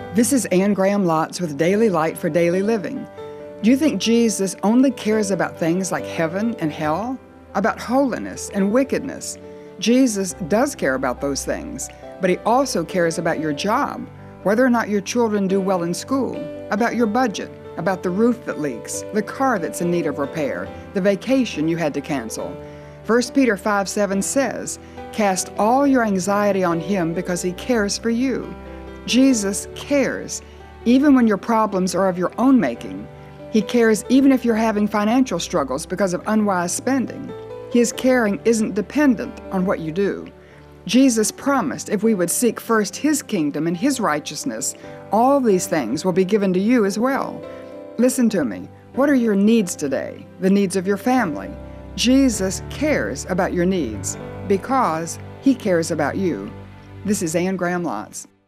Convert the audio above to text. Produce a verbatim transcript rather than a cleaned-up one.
This is Anne Graham Lotz with Daily Light for Daily Living. Do you think Jesus only cares about things like heaven and hell? About holiness and wickedness? Jesus does care about those things, but he also cares about your job, whether or not your children do well in school, about your budget, about the roof that leaks, the car that's in need of repair, the vacation you had to cancel. First Peter five seven says, "Cast all your anxiety on him because he cares for you." Jesus cares, even when your problems are of your own making. He cares even if you're having financial struggles because of unwise spending. His caring isn't dependent on what you do. Jesus promised if we would seek first His kingdom and His righteousness, all these things will be given to you as well. Listen to me. What are your needs today? The needs of your family. Jesus cares about your needs because He cares about you. This is Anne Graham Lotz.